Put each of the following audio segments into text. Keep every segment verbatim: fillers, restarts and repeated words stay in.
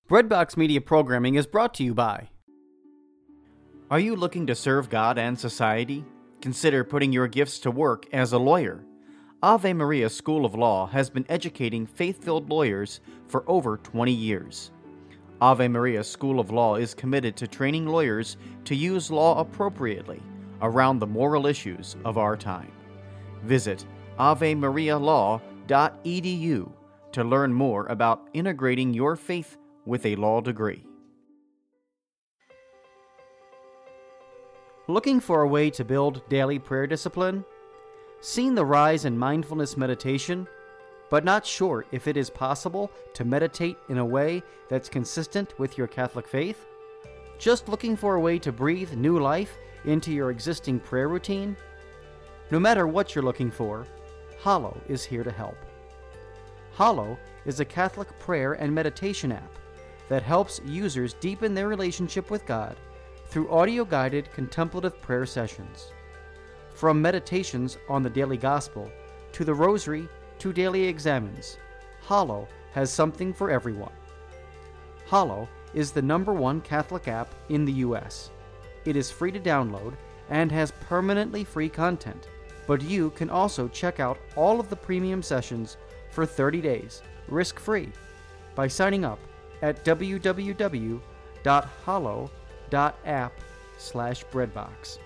Breadbox Media Programming is brought to you by... Are you looking to serve God and society? Consider putting your gifts to work as a lawyer. Ave Maria School of Law has been educating faith-filled lawyers for over twenty years. Ave Maria School of Law is committed to training lawyers to use law appropriately around the moral issues of our time. Visit ave maria law dot e d u to learn more about integrating your faith with a law degree. Looking for a way to build daily prayer discipline? Seen the rise in mindfulness meditation, but not sure if it is possible to meditate in a way that's consistent with your Catholic faith? Just looking for a way to breathe new life into your existing prayer routine? No matter what you're looking for, Hallow is here to help. Hallow is a Catholic prayer and meditation app that helps users deepen their relationship with God through audio-guided contemplative prayer sessions. From meditations on the daily gospel to the rosary to daily examens, Hallow has something for everyone. Hallow is the number one Catholic app in the U S. It is free to download and has permanently free content, but you can also check out all of the premium sessions for thirty days, risk-free, by signing up at w w w dot hallow dot app slash breadbox.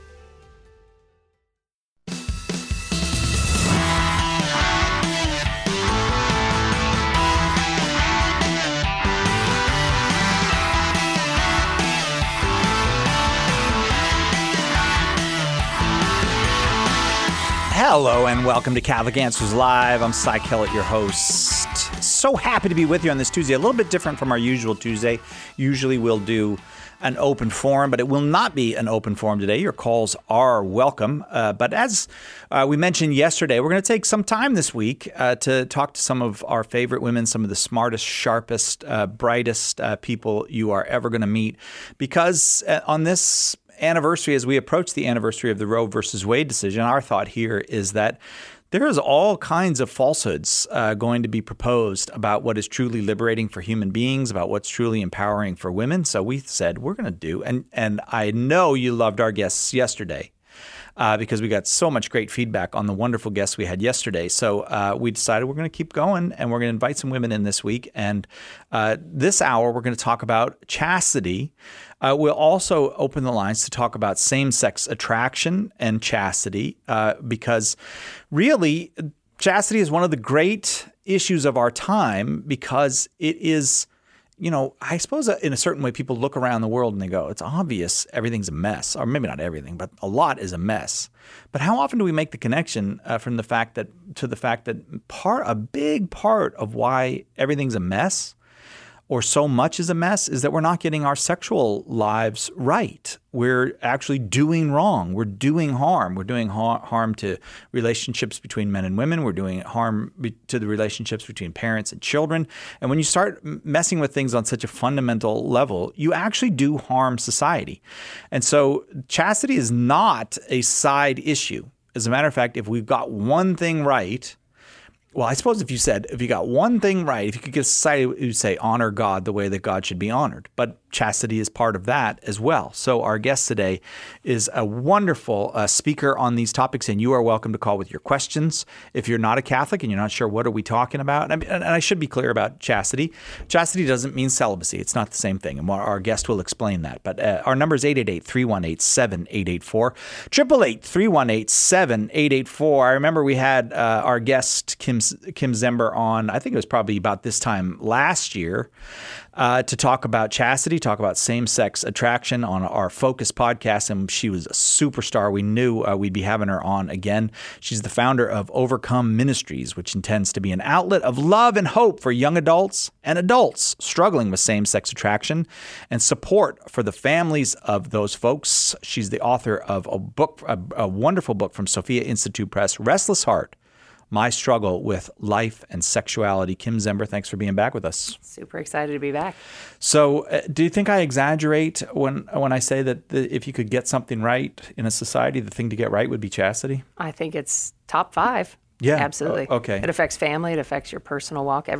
Hello and welcome to Catholic Answers Live. I'm Cy Kellett, your host. So happy to be with you on this Tuesday. A little bit different from our usual Tuesday. Usually we'll do an open forum, but it will not be an open forum today. Your calls are welcome. Uh, but as uh, we mentioned yesterday, we're going to take some time this week uh, to talk to some of our favorite women, some of the smartest, sharpest, uh, brightest uh, people you are ever going to meet. Because uh, on this anniversary, as we approach the anniversary of the Roe versus Wade decision, our thought here is that there is all kinds of falsehoods uh, going to be proposed about what is truly liberating for human beings, about what's truly empowering for women. So we said we're going to do, and and I know you loved our guests yesterday uh, because we got so much great feedback on the wonderful guests we had yesterday. So uh, we decided we're going to keep going, and we're going to invite some women in this week. And uh, this hour, we're going to talk about chastity. Uh, we'll also open the lines to talk about same-sex attraction and chastity uh, because really chastity is one of the great issues of our time because it is, you know, I suppose in a certain way people look around the world and they go, it's obvious everything's a mess, or maybe not everything, but a lot is a mess. But how often do we make the connection uh, from the fact that to the fact that part a big part of why everything's a mess or so much is a mess is that we're not getting our sexual lives right. We're actually doing wrong. We're doing harm. We're doing ha- harm to relationships between men and women. We're doing harm be- to the relationships between parents and children. And when you start messing with things on such a fundamental level, you actually do harm society. And so chastity is not a side issue. As a matter of fact, if we've got one thing right, well, I suppose if you said, if you got one thing right, if you could get a society who would say honor God the way that God should be honored, but chastity is part of that as well. So our guest today is a wonderful uh, speaker on these topics, and you are welcome to call with your questions. If you're not a Catholic and you're not sure what are we talking about, and, and I should be clear about chastity. Chastity doesn't mean celibacy. It's not the same thing, and our, our guest will explain that. But uh, our number is eight eight eight, three one eight, seven eight eight four, eight eight eight, three one eight, seven eight eight four. I remember we had uh, our guest, Kim, Kim Zember, on, I think it was probably about this time last year, Uh, to talk about chastity, talk about same-sex attraction on our Focus podcast, and she was a superstar. We knew uh, we'd be having her on again. She's the founder of Overcome Ministries, which intends to be an outlet of love and hope for young adults and adults struggling with same-sex attraction and support for the families of those folks. She's the author of a book, a, a wonderful book from Sophia Institute Press, Restless Heart: My Struggle with Life and Sexuality. Kim Zember, thanks for being back with us. Super excited to be back. So uh, do you think I exaggerate when when I say that the, if you could get something right in a society, the thing to get right would be chastity? I think it's top five. Yeah. Absolutely. O- okay. It affects family. It affects your personal walk, everything.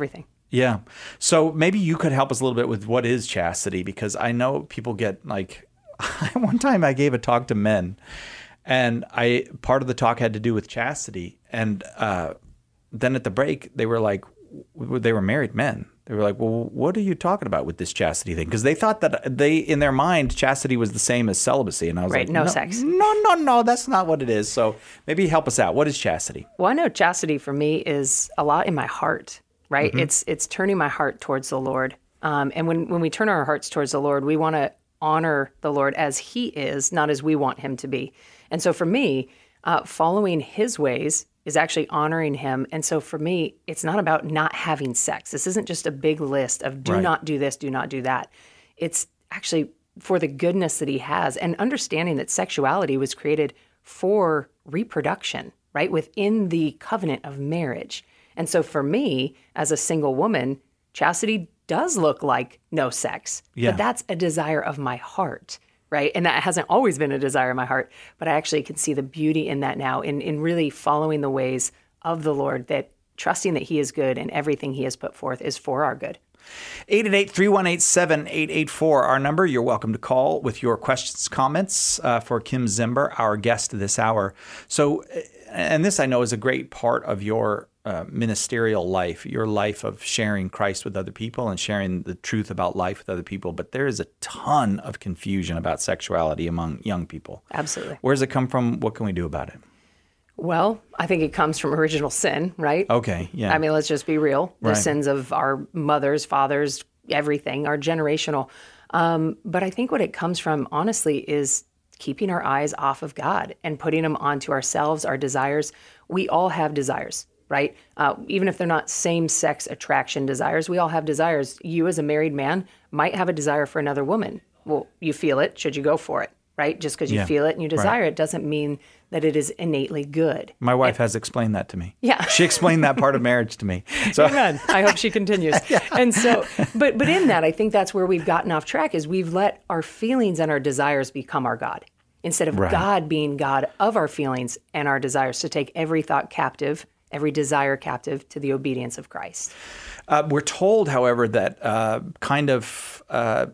Yeah. So maybe you could help us a little bit with what is chastity, because I know people get like, one time I gave a talk to men, and I part of the talk had to do with chastity. And uh, then at the break, they were like, they were married men. They were like, well, what are you talking about with this chastity thing? Because they thought that they, in their mind, chastity was the same as celibacy. And I was right, like, no, no sex. No, no, no, that's not what it is. So maybe help us out. What is chastity? Well, I know chastity for me is a lot in my heart, right? Mm-hmm. It's it's turning my heart towards the Lord. Um, and when, when we turn our hearts towards the Lord, we want to honor the Lord as he is, not as we want him to be. And so for me, uh, following his ways is actually honoring him. And so for me, it's not about not having sex. This isn't just a big list of do right. not do this, do not do that. It's actually for the goodness that he has, and understanding that sexuality was created for reproduction, right? Within the covenant of marriage. And so for me, as a single woman, chastity does look like no sex, yeah. but that's a desire of my heart. Right. And that hasn't always been a desire in my heart, but I actually can see the beauty in that now, in, in really following the ways of the Lord, that trusting that he is good and everything he has put forth is for our good. eight eight eight, three one eight, seven eight eight four, our number. You're welcome to call with your questions, comments uh, for Kim Zimber, our guest this hour. So, and this I know is a great part of your uh, ministerial life, your life of sharing Christ with other people and sharing the truth about life with other people. But there is a ton of confusion about sexuality among young people. Absolutely. Where does it come from? What can we do about it? Well, I think it comes from original sin, right? Okay, yeah. I mean, let's just be real. The right. sins of our mothers, fathers, everything are generational. Um, but I think what it comes from, honestly, is keeping our eyes off of God and putting them onto ourselves, our desires. We all have desires, right? Uh, even if they're not same-sex attraction desires, we all have desires. You as a married man might have a desire for another woman. Well, you feel it. Should you go for it, right? Just because you yeah. feel it and you desire right. it doesn't mean that it is innately good. My wife and, has explained that to me. Yeah. She explained that part of marriage to me. So. Amen. I hope she continues. yeah. And so, but but in that, I think that's where we've gotten off track, is we've let our feelings and our desires become our God, instead of right. God being God of our feelings and our desires, to take every thought captive, every desire captive to the obedience of Christ. Uh, we're told, however, that uh, kind of uh,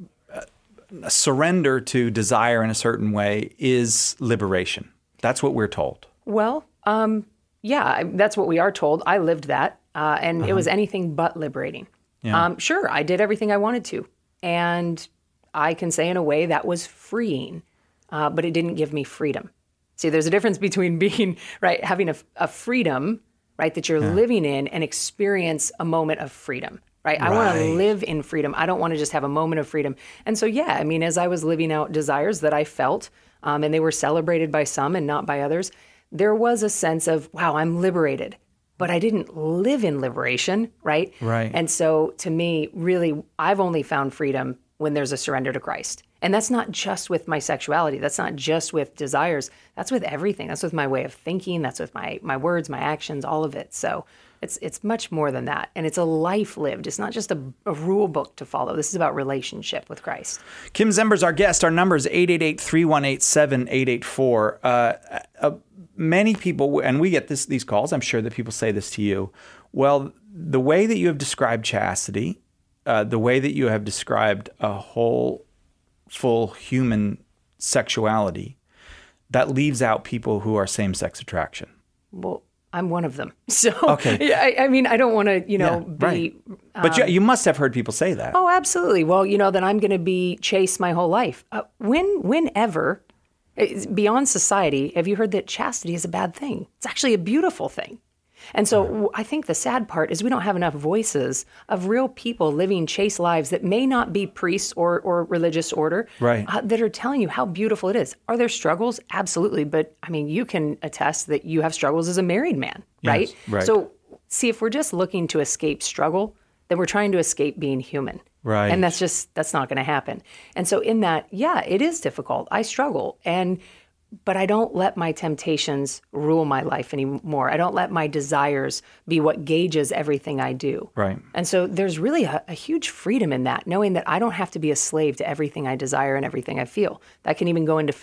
surrender to desire in a certain way is liberation. That's what we're told. Well, um, yeah, that's what we are told. I lived that, uh, and uh-huh. it was anything but liberating. Yeah. Um, sure, I did everything I wanted to, and I can say in a way that was freeing, uh, but it didn't give me freedom. See, there's a difference between being, right, having a, a freedom, right, that you're yeah. living in, and experience a moment of freedom. Right? I right. want to live in freedom. I don't want to just have a moment of freedom. And so, yeah, I mean, as I was living out desires that I felt, um, and they were celebrated by some and not by others, there was a sense of, wow, I'm liberated. But I didn't live in liberation, right? Right. And so, to me, really, I've only found freedom when there's a surrender to Christ. And that's not just with my sexuality. That's not just with desires. That's with everything. That's with my way of thinking. That's with my my words, my actions, all of it. So it's it's much more than that. And it's a life lived. It's not just a, a rule book to follow. This is about relationship with Christ. Kim Zimber's our guest. Our number is eight eight eight, three one eight, seven eight eight four. Uh, uh, many people, and we get this these calls, I'm sure that people say this to you. Well, the way that you have described chastity, uh, the way that you have described a whole full human sexuality, that leaves out people who are same-sex attraction. Well, I'm one of them. So, okay. I, I mean, I don't want to, you know, yeah, be... Right. But um, you, you must have heard people say that. Oh, absolutely. Well, you know, then I'm going to be chaste my whole life. Uh, when, whenever, beyond society, have you heard that chastity is a bad thing? It's actually a beautiful thing. And so I think the sad part is we don't have enough voices of real people living chaste lives that may not be priests or, or religious order, right. uh, that are telling you how beautiful it is. Are there struggles? Absolutely. But I mean, you can attest that you have struggles as a married man, right? Yes, right. So see, if we're just looking to escape struggle, then we're trying to escape being human. Right. And that's just, that's not going to happen. And so in that, yeah, it is difficult. I struggle. And But I don't let my temptations rule my life anymore. I don't let my desires be what gauges everything I do. Right. And so there's really a, a huge freedom in that, knowing that I don't have to be a slave to everything I desire and everything I feel. That can even go into food,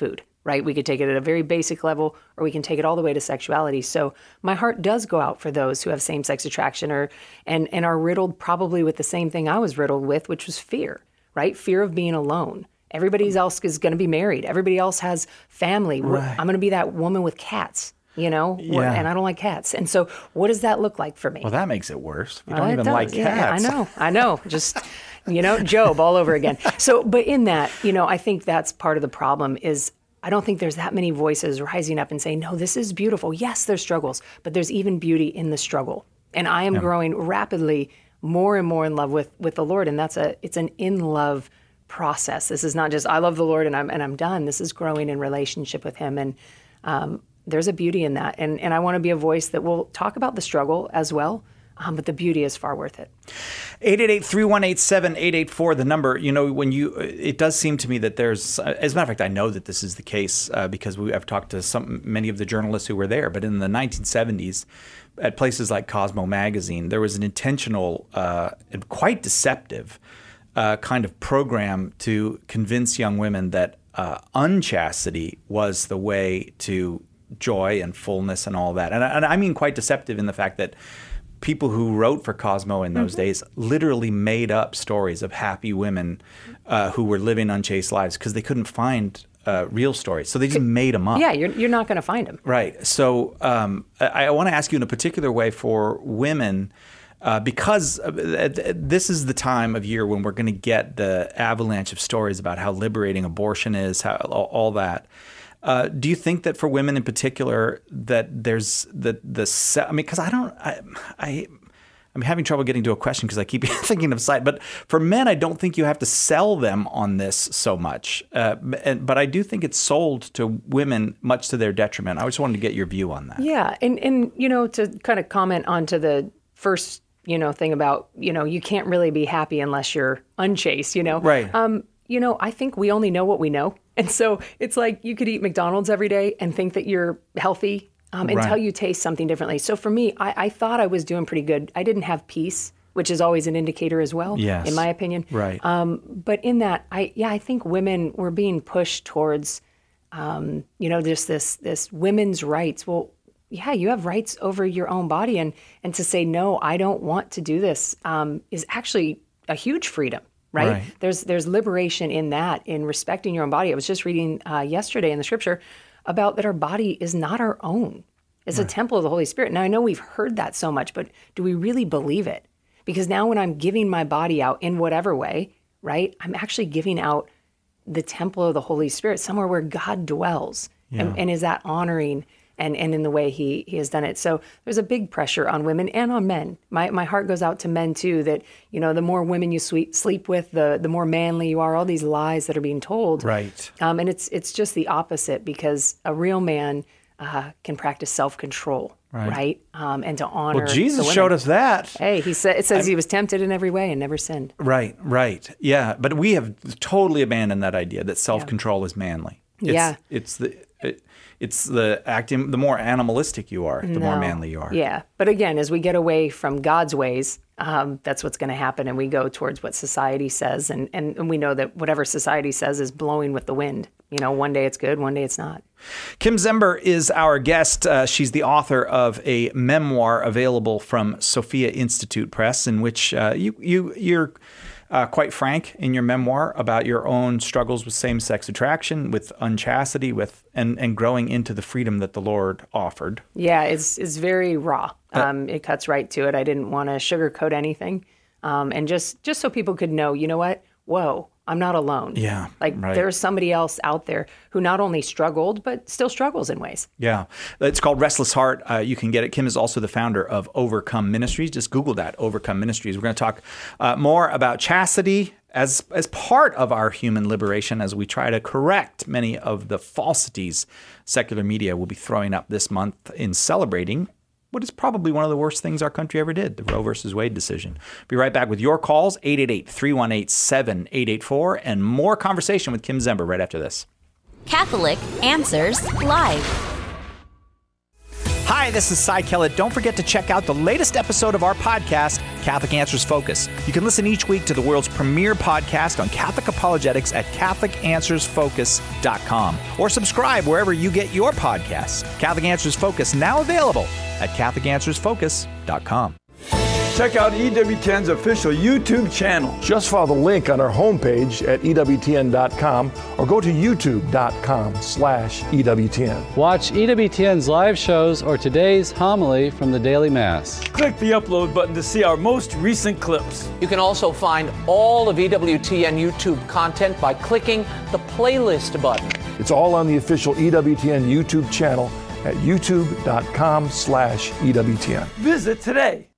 right? We could take it at a very basic level, or we can take it all the way to sexuality. So my heart does go out for those who have same-sex attraction or and, and are riddled probably with the same thing I was riddled with, which was fear, right? Fear of being alone. Everybody else is going to be married. Everybody else has family. Right. I'm going to be that woman with cats, you know, Yeah. and I don't like cats. And so what does that look like for me? Well, that makes it worse. We Well, don't it even does. like Yeah, cats. I know, I know. Just, you know, Job all over again. So, but in that, you know, I think that's part of the problem is I don't think there's that many voices rising up and saying, no, this is beautiful. Yes, there's struggles, but there's even beauty in the struggle. And I am Yeah. growing rapidly more and more in love with, with the Lord. And that's a, it's an in love process. This is not just, I love the Lord and I'm, and I'm done. This is growing in relationship with him. And, um, there's a beauty in that. And, and I want to be a voice that will talk about the struggle as well. Um, but the beauty is far worth it. eight eight eight, three one eight, seven eight eight four, the number. You know, when you, it does seem to me that there's, as a matter of fact, I know that this is the case uh, because we, I've talked to some many of the journalists who were there. But in the nineteen seventies, at places like Cosmo Magazine, there was an intentional uh, and quite deceptive uh, kind of program to convince young women that uh, unchastity was the way to joy and fullness and all that. And I, and I mean quite deceptive in the fact that people who wrote for Cosmo in those mm-hmm. days literally made up stories of happy women uh, who were living unchaste lives because they couldn't find uh, real stories. So they just made them up. Yeah, you're, you're not going to find them. Right. So um, I, I want to ask you in a particular way for women, uh, because this is the time of year when we're going to get the avalanche of stories about how liberating abortion is, how all that. Uh, do you think that for women in particular that there's the the I mean, because I don't I, I I'm having trouble getting to a question because I keep thinking of sight. But for men, I don't think you have to sell them on this so much. Uh, and, but I do think it's sold to women much to their detriment. I just wanted to get your view on that. Yeah, and and you know, to kind of comment onto the first you know thing about you know you can't really be happy unless you're unchaste. You know, right? Um, you know, I think we only know what we know. And so it's like you could eat McDonald's every day and think that you're healthy um, until right. you taste something differently. So for me, I, I thought I was doing pretty good. I didn't have peace, which is always an indicator as well, yes. in my opinion. Right. Um, but in that, I yeah, I think women were being pushed towards, um, you know, just this this women's rights. Well, yeah, you have rights over your own body, and and to say no, I don't want to do this um, is actually a huge freedom. Right? Right. There's there's liberation in that, in respecting your own body. I was just reading uh, yesterday in the scripture about that our body is not our own. It's right. a temple of the Holy Spirit. Now, I know we've heard that so much, but do we really believe it? Because now when I'm giving my body out in whatever way, right, I'm actually giving out the temple of the Holy Spirit, somewhere where God dwells. Yeah. And, and is that honoring and, and in the way he, he has done it. So there's a big pressure on women and on men. My my heart goes out to men too, that, you know, the more women you sweet, sleep with, the the more manly you are, all these lies that are being told. Right. Um, and it's it's just the opposite, because a real man uh, can practice self-control, right? right? Um, and to honor Well, Jesus showed us that. Hey, he said, it says I'm, he was tempted in every way and never sinned. Right, right. Yeah, but we have totally abandoned that idea that self-control yeah. is manly. It's, yeah. It's the... It, It's the acting, the more animalistic you are, the no. more manly you are. Yeah. But again, as we get away from God's ways, um, that's what's going to happen. And we go towards what society says. And, and, and we know that whatever society says is blowing with the wind. You know, one day it's good, one day it's not. Kim Zember is our guest. Uh, she's the author of a memoir available from Sophia Institute Press, in which uh, you, you, you're... Uh, quite frank in your memoir about your own struggles with same-sex attraction, with unchastity, with and, and growing into the freedom that the Lord offered. Yeah, it's it's very raw. Um, uh, it cuts right to it. I didn't want to sugarcoat anything, um, and just just so people could know, you know what? Whoa, I'm not alone. Yeah, like right. There's somebody else out there who not only struggled but still struggles in ways. Yeah, it's called Restless Heart. Uh, you can get it. Kim is also the founder of Overcome Ministries. Just Google that, Overcome Ministries. We're going to talk uh, more about chastity as as part of our human liberation, as we try to correct many of the falsities secular media will be throwing up this month in celebrating what is probably one of the worst things our country ever did, the Roe versus Wade decision. Be right back with your calls, eight eight eight, three one eight, seven eight eight four, and more conversation with Kim Zember right after this. Catholic Answers Live. Hi, this is Cy Kellett. Don't forget to check out the latest episode of our podcast, Catholic Answers Focus. You can listen each week to the world's premier podcast on Catholic apologetics at Catholic Answers Focus dot com or subscribe wherever you get your podcasts. Catholic Answers Focus, now available at Catholic Answers Focus dot com. Check out E W T N's official YouTube channel. Just follow the link on our homepage at E W T N dot com or go to YouTube dot com slash E W T N. Watch E W T N's live shows or today's homily from the Daily Mass. Click the upload button to see our most recent clips. You can also find all of E W T N YouTube content by clicking the playlist button. It's all on the official E W T N YouTube channel at YouTube dot com slash E W T N. Visit today.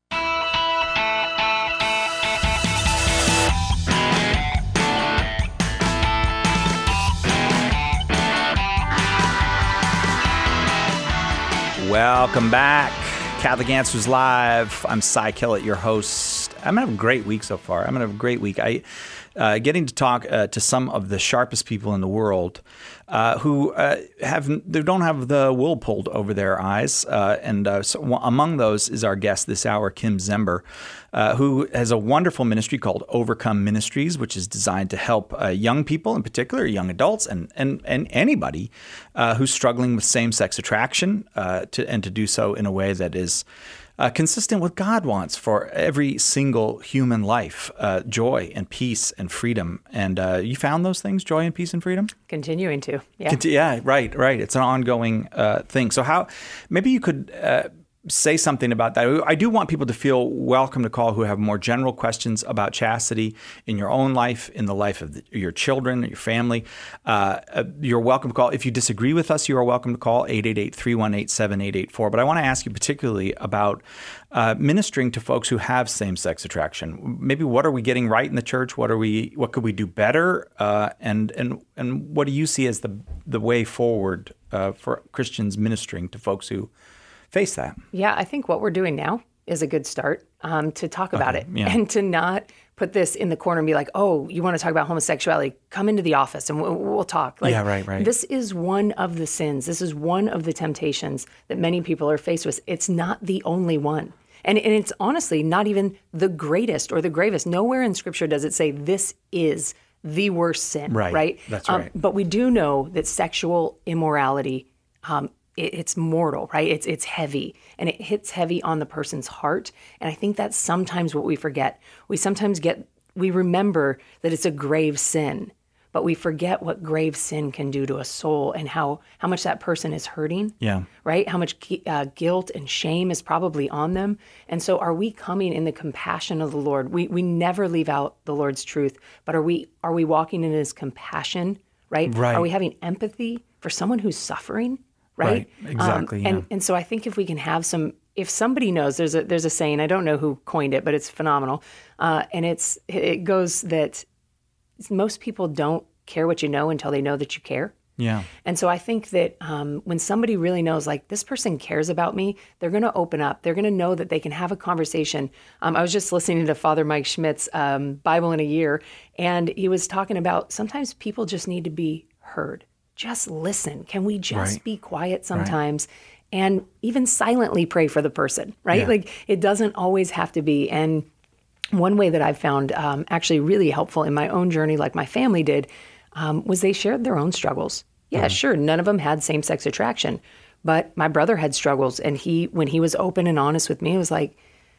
Welcome back. Catholic Answers Live. I'm Cy Kellett, your host. I'm going to have a great week so far. I'm going to have a great week. I uh, getting to talk uh, to some of the sharpest people in the world uh, who uh, have they don't have the wool pulled over their eyes. Uh, and uh, so among those is our guest this hour, Kim Zember, uh, who has a wonderful ministry called Overcome Ministries, which is designed to help uh, young people, in particular young adults, and and and anybody uh, who's struggling with same-sex attraction, uh, to and to do so in a way that is Uh, consistent with God wants for every single human life, uh, joy and peace and freedom. And uh, you found those things, joy and peace and freedom? Continuing to, yeah. Conti- yeah, right, right. It's an ongoing uh, thing. So how, maybe you could uh, say something about that. I do want people to feel welcome to call who have more general questions about chastity in your own life, in the life of the, your children, your family. Uh, uh, you're welcome to call. If you disagree with us, you are welcome to call eight eight eight, three one eight, seven eight eight four. But I want to ask you particularly about uh, ministering to folks who have same-sex attraction. Maybe what are we getting right in the church? What are we? What could we do better? Uh, and and and what do you see as the the way forward uh, for Christians ministering to folks who face that? Yeah, I think what we're doing now is a good start um, to talk about Okay, it yeah. and to not put this in the corner and be like, oh, you want to talk about homosexuality? Come into the office and we'll, we'll talk. Like, Yeah, right, right. This is one of the sins. This is one of the temptations that many people are faced with. It's not the only one. And, and it's honestly not even the greatest or the gravest. Nowhere in Scripture does it say this is the worst sin, Right, right? that's Um, right. But we do know that sexual immorality um, it's mortal, right? It's it's heavy, and it hits heavy on the person's heart. And I think that's sometimes what we forget. We sometimes get, we remember that it's a grave sin, but we forget what grave sin can do to a soul and how, how much that person is hurting, Yeah. right? How much uh, guilt and shame is probably on them. And so are we coming in the compassion of the Lord? We we never leave out the Lord's truth, but are we are we walking in His compassion, right? Right. Are we having empathy for someone who's suffering? Right. Right. Exactly, Um, yeah. And and so I think if we can have some, if somebody knows, there's a there's a saying, I don't know who coined it, but it's phenomenal, uh, and it's it goes that most people don't care what you know until they know that you care. Yeah. And so I think that um, when somebody really knows, like, this person cares about me, they're going to open up. They're going to know that they can have a conversation. Um, I was just listening to Father Mike Schmidt's um, Bible in a Year, and he was talking about sometimes people just need to be heard. Just listen. Can we just Right. be quiet sometimes and even silently pray for the person, right? Yeah. Like, it doesn't always have to be. And one way that I've found um, actually really helpful in my own journey, like my family did, um, was they shared their own struggles. Yeah, sure. None of them had same-sex attraction, but my brother had struggles, and he, when he was open and honest with me, it was like,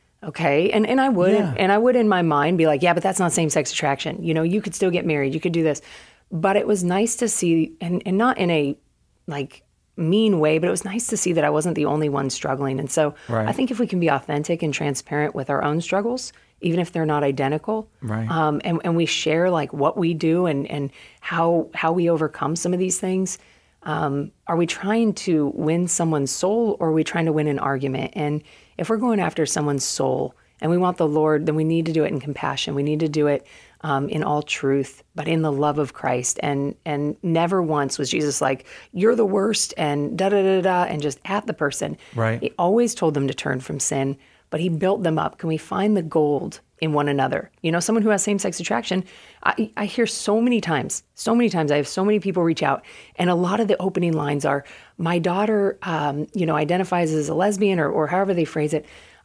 okay, and and I would, Yeah. and I would in my mind be like, yeah, but that's not same-sex attraction. You know, you could still get married, you could do this, but it was nice to see, and and not in a like mean way, but it was nice to see that I wasn't the only one struggling. And so Right. I think if we can be authentic and transparent with our own struggles, even if they're not identical, Right. um, and, and we share like what we do and, and how how we overcome some of these things, um, are we trying to win someone's soul, or are we trying to win an argument? And if we're going after someone's soul and we want the Lord, then we need to do it in compassion. We need to do it um, in all truth, but in the love of Christ. And and never once was Jesus like, you're the worst, and da da da da, and just at the person. Right. He always told them to turn from sin, but he built them up. Can we find the gold in one another? You know, someone who has same-sex attraction, I, I hear so many times, so many times, I have so many people reach out, and a lot of the opening lines are, my daughter, um, you know, identifies as a lesbian, or, or however they phrase it,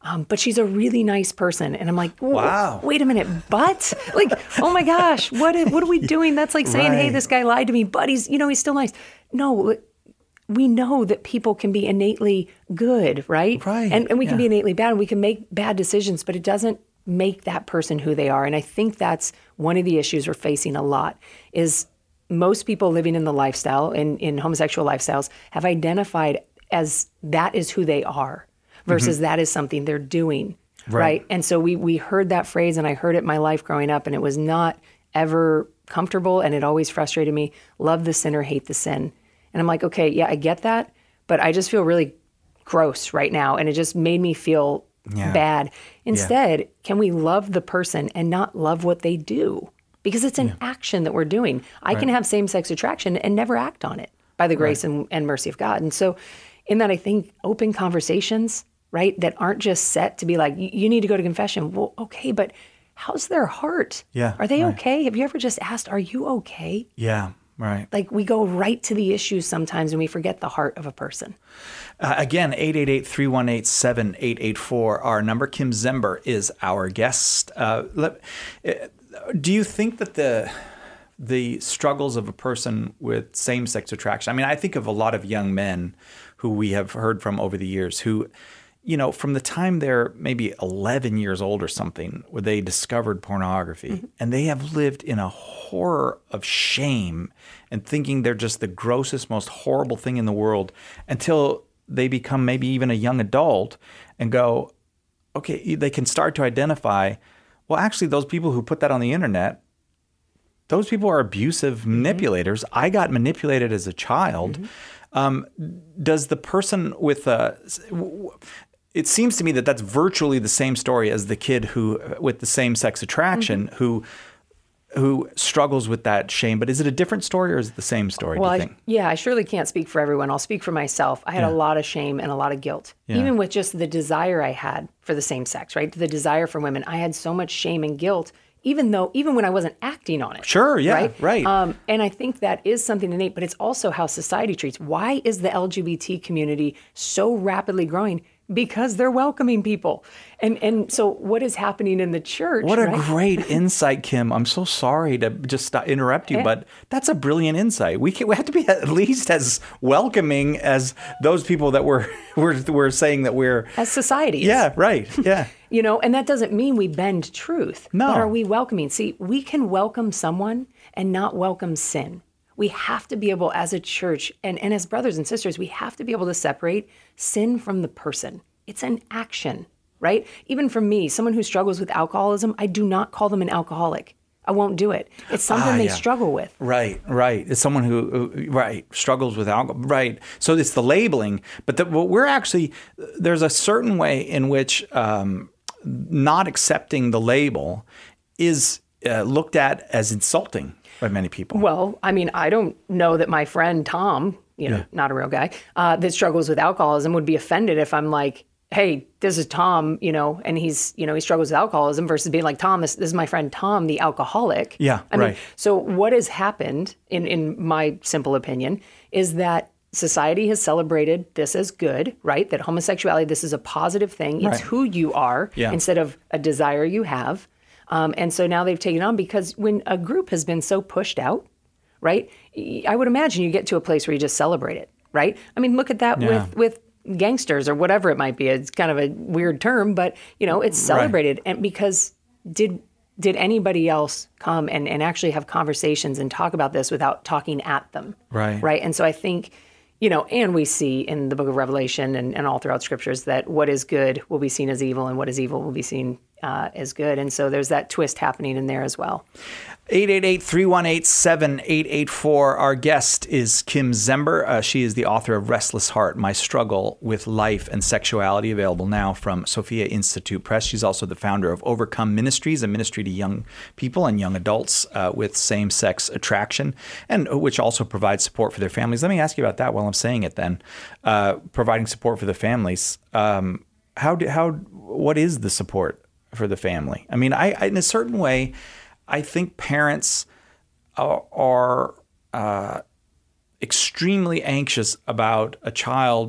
Um, but she's a really nice person. And I'm like, wow, wait a minute, but like, oh my gosh, what, what are we doing? That's like saying, right. hey, this guy lied to me, but he's, you know, he's still nice. No, we know that people can be innately good, right? Right. And, and we can yeah. be innately bad and we can make bad decisions, but it doesn't make that person who they are. And I think that's one of the issues we're facing a lot is most people living in the lifestyle, in, in homosexual lifestyles, have identified as that is who they are versus mm-hmm. that is something they're doing, right? right? And so we we heard that phrase, and I heard it in my life growing up, and it was not ever comfortable, and it always frustrated me. Love the sinner, hate the sin. And I'm like, okay, yeah, I get that, but I just feel really gross right now, and it just made me feel yeah. bad. Instead, yeah. can we love the person and not love what they do? Because it's an yeah. action that we're doing. I right. can have same-sex attraction and never act on it by the grace right. and, and mercy of God. And so in that, I think open conversations, right, that aren't just set to be like, you need to go to confession. Well, okay, but how's their heart? Yeah. Are they right. okay? Have you ever just asked, are you okay? Yeah, right. Like we go right to the issues sometimes and we forget the heart of a person. Uh, again, eight eight eight, three one eight, seven eight eight four, our number. Kim Zember is our guest. Uh, let, do you think that the the struggles of a person with same-sex attraction, I mean, I think of a lot of young men who we have heard from over the years who, you know, from the time they're maybe eleven years old or something, where they discovered pornography, mm-hmm. and they have lived in a horror of shame and thinking they're just the grossest, most horrible thing in the world until they become maybe even a young adult and go, okay, they can start to identify, well, actually, those people who put that on the internet, those people are abusive mm-hmm. manipulators. I got manipulated as a child. Mm-hmm. Um, does the person with a, it seems to me that that's virtually the same story as the kid who, with the same-sex attraction, mm-hmm. who who struggles with that shame. But is it a different story or is it the same story, well, do you think? I, yeah, I surely can't speak for everyone. I'll speak for myself. I had yeah. a lot of shame and a lot of guilt, yeah. even with just the desire I had for the same sex, right? The desire for women. I had so much shame and guilt, even though, even when I wasn't acting on it. Sure, yeah, right. right. Um, and I think that is something innate, but it's also how society treats. Why is the L G B T community so rapidly growing? Because they're welcoming people. And and so what is happening in the church? What a right? great insight, Kim. I'm so sorry to just stop, interrupt you, yeah. but that's a brilliant insight. We can, we have to be at least as welcoming as those people that we're, we're, we're saying that we're... As societies. Yeah, right, yeah. You know, and that doesn't mean we bend truth. No. But are we welcoming? See, we can welcome someone and not welcome sin. We have to be able, as a church and, and as brothers and sisters, we have to be able to separate sin from the person. It's an action, right? Even for me, someone who struggles with alcoholism, I do not call them an alcoholic. I won't do it. It's something ah, they yeah. struggle with. Right, right. It's someone who, who right, struggles with alcohol. Right. So it's the labeling. But the, what we're actually, there's a certain way in which um, not accepting the label is uh, looked at as insulting by many people. Well, I mean, I don't know that my friend Tom, you know, yeah. not a real guy, uh, that struggles with alcoholism would be offended if I'm like, hey, this is Tom, you know, and he's, you know, he struggles with alcoholism versus being like, Tom, this, this is my friend Tom, the alcoholic. Yeah, I right. mean, so what has happened, in, in my simple opinion, is that society has celebrated this as good, right? That homosexuality, this is a positive thing. It's right. who you are yeah. instead of a desire you have. Um, and so now they've taken on, because when a group has been so pushed out, right, I would imagine you get to a place where you just celebrate it, right? I mean, look at that yeah. with, with gangsters or whatever it might be. It's kind of a weird term, but, you know, it's celebrated. Right. And because did did anybody else come and, and actually have conversations and talk about this without talking at them? Right. Right. And so I think, you know, and we see in the book of Revelation and, and all throughout scriptures that what is good will be seen as evil and what is evil will be seen uh, as good. And so there's that twist happening in there as well. eight eight eight, three one eight, seven eight eight four. Our guest is Kim Zember. Uh, she is the author of Restless Heart, My Struggle with Life and Sexuality, available now from Sophia Institute Press. She's also the founder of Overcome Ministries, a ministry to young people and young adults uh, with same-sex attraction, and which also provides support for their families. Let me ask you about that while I'm saying it then. Uh, providing support for the families. Um, how do, how, what is the support for the family? I mean, I, I in a certain way, I think parents are, are uh, extremely anxious about a child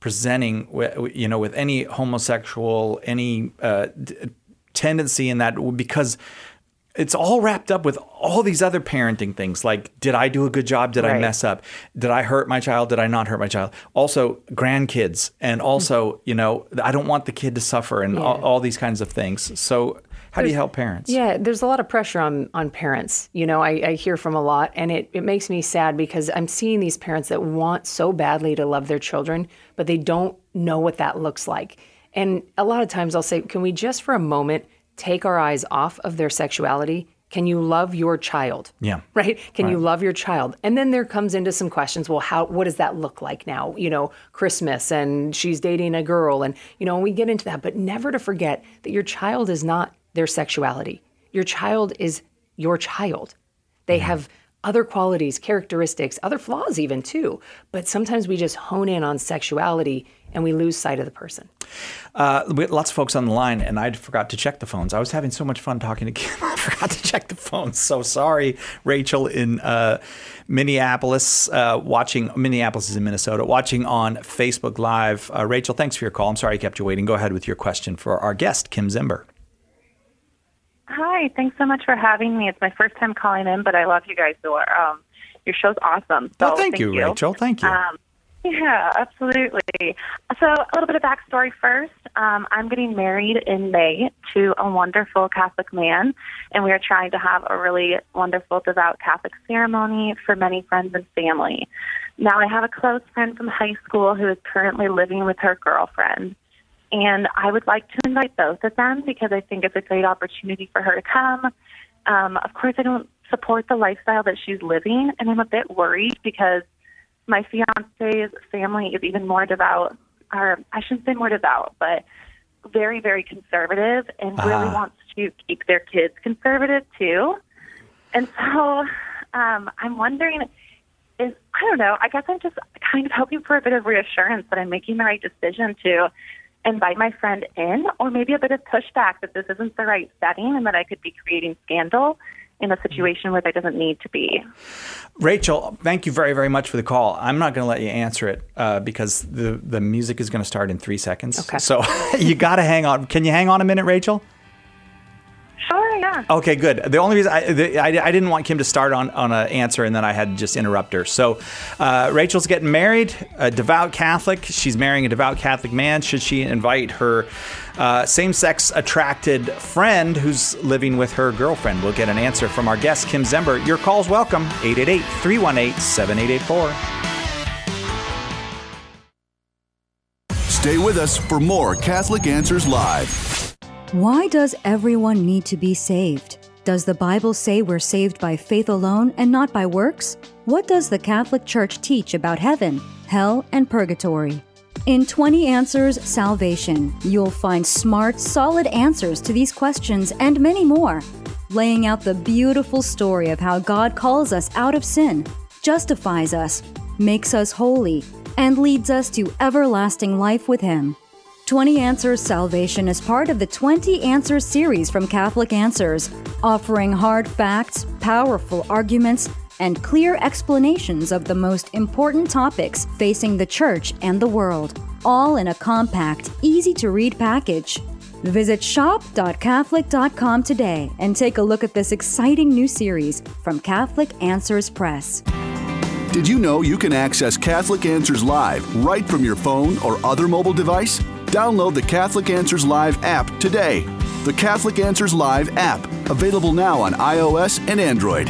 presenting, with, you know, with any homosexual, any uh, d- tendency in that, because it's all wrapped up with all these other parenting things. Like, did I do a good job? Did right. I mess up? Did I hurt my child? Did I not hurt my child? Also, grandkids. And also, you know, I don't want the kid to suffer and yeah. all, all these kinds of things. So how there's, do you help parents? Yeah, there's a lot of pressure on on parents. You know, I, I hear from a lot, and it, it makes me sad because I'm seeing these parents that want so badly to love their children, but they don't know what that looks like. And a lot of times I'll say, can we just for a moment take our eyes off of their sexuality? Can you love your child? Yeah. Right? Can right. you love your child? And then there comes into some questions, well, how, what does that look like now? You know, Christmas and she's dating a girl and, you know, we get into that, but never to forget that your child is not their sexuality. Your child is your child. They mm-hmm. have other qualities, characteristics, other flaws even too. But sometimes we just hone in on sexuality and we lose sight of the person. Uh, we had lots of folks on the line, and I forgot to check the phones. I was having so much fun talking to Kim. I forgot to check the phones. So sorry, Rachel in uh, Minneapolis, uh, watching. Minneapolis is in Minnesota, watching on Facebook Live. Uh, Rachel, thanks for your call. I'm sorry I kept you waiting. Go ahead with your question for our guest, Kim Zimber. Hi, thanks so much for having me. It's my first time calling in, but I love you guys. So, um, your show's awesome. So oh, thank, thank you, you, Rachel. Thank you. Um, yeah, absolutely. So a little bit of backstory first. Um, I'm getting married in May to a wonderful Catholic man, and we are trying to have a really wonderful, devout Catholic ceremony for many friends and family. Now, I have a close friend from high school who is currently living with her girlfriend. And I would like to invite both of them because I think it's a great opportunity for her to come. Um, of course, I don't support the lifestyle that she's living, and I'm a bit worried because my fiance's family is even more devout, or I shouldn't say more devout, but very, very conservative and uh-huh. really wants to keep their kids conservative too. And so um, I'm wondering, is I don't know, I guess I'm just kind of hoping for a bit of reassurance that I'm making the right decision to invite my friend in, or maybe a bit of pushback that this isn't the right setting and that I could be creating scandal in a situation where there doesn't need to be. Rachel, thank you very, very much for the call. I'm not going to let you answer it uh, because the, the music is going to start in three seconds. Okay. So you got to hang on. Can you hang on a minute, Rachel? Sure, yeah. Okay, good. The only reason I, the, I, I didn't want Kim to start on, on an answer and then I had to just interrupt her. So uh, Rachel's getting married, a devout Catholic. She's marrying a devout Catholic man. Should she invite her uh, same-sex attracted friend who's living with her girlfriend? We'll get an answer from our guest, Kim Zimber. Your call's welcome, eight eight eight, three one eight, seven eight eight four. Stay with us for more Catholic Answers Live. Why does everyone need to be saved? Does the Bible say we're saved by faith alone and not by works? What does the Catholic Church teach about heaven, hell, and purgatory? In twenty Answers Salvation, you'll find smart, solid answers to these questions and many more, laying out the beautiful story of how God calls us out of sin, justifies us, makes us holy, and leads us to everlasting life with Him. twenty Answers Salvation is part of the twenty Answers series from Catholic Answers, offering hard facts, powerful arguments, and clear explanations of the most important topics facing the Church and the world, all in a compact, easy-to-read package. Visit shop dot catholic dot com today and take a look at this exciting new series from Catholic Answers Press. Did you know you can access Catholic Answers Live right from your phone or other mobile device? Download the Catholic Answers Live app today. The Catholic Answers Live app, available now on iOS and Android.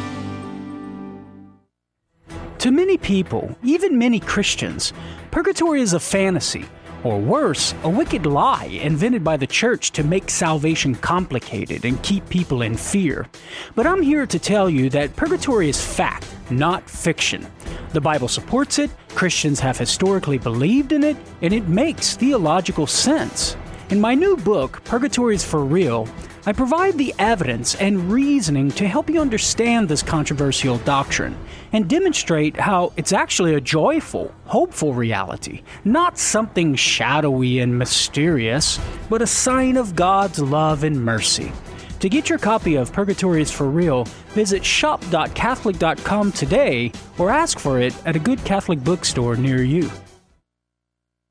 To many people, even many Christians, purgatory is a fantasy, or worse, a wicked lie invented by the Church to make salvation complicated and keep people in fear. But I'm here to tell you that purgatory is fact, not fiction. The Bible supports it, Christians have historically believed in it, and it makes theological sense. In my new book, Purgatory is for Real, I provide the evidence and reasoning to help you understand this controversial doctrine and demonstrate how it's actually a joyful, hopeful reality, not something shadowy and mysterious, but a sign of God's love and mercy. To get your copy of Purgatory is for Real, visit shop dot catholic dot com today or ask for it at a good Catholic bookstore near you.